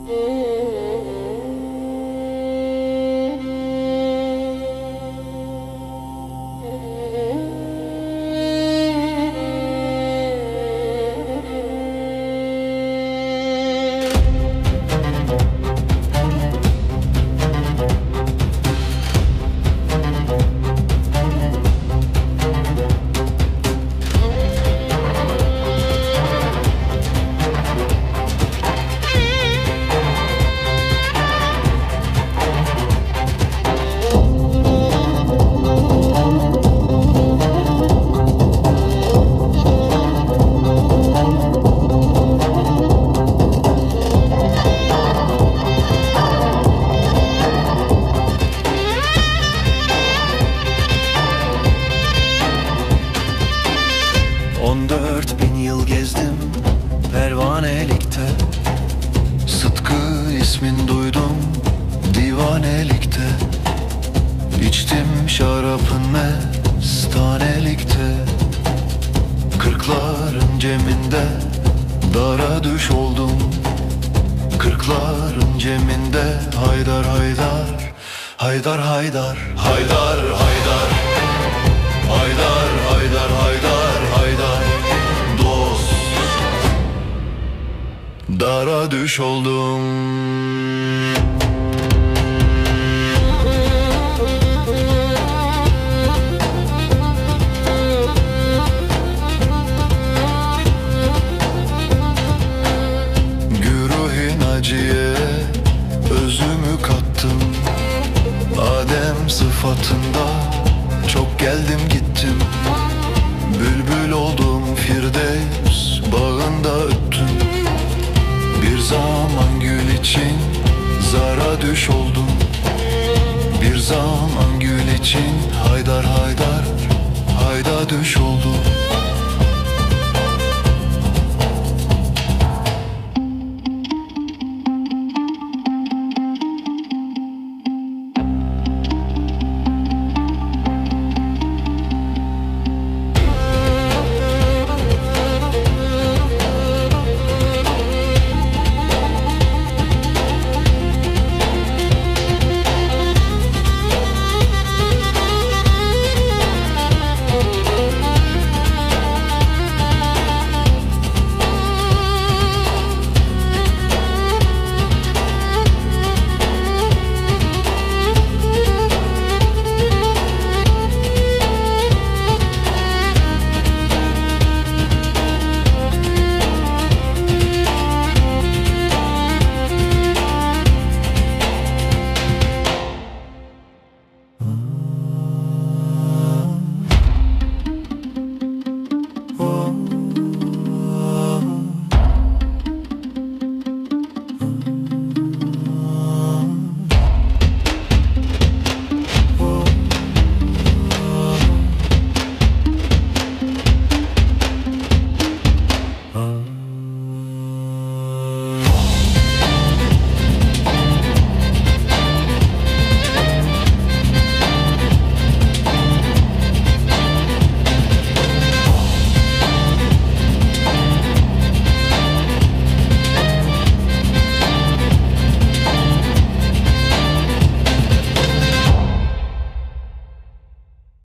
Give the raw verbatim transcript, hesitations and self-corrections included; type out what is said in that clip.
On dört bin yıl gezdim pervanelikte, Sıtkı ismin duydum divanelikte. İçtim şarapın mestanelikte, kırkların ceminde dara düş oldum. Kırkların ceminde haydar haydar, haydar haydar, haydar haydar, haydar haydar, haydar haydar. Dost, dara düş oldum. Acıya özümü kattım, Adem sıfatında çok geldim gittim. Bülbül oldum Firdevs bağında öttüm. Bir zaman gül için zara düş oldum. Bir zaman gül için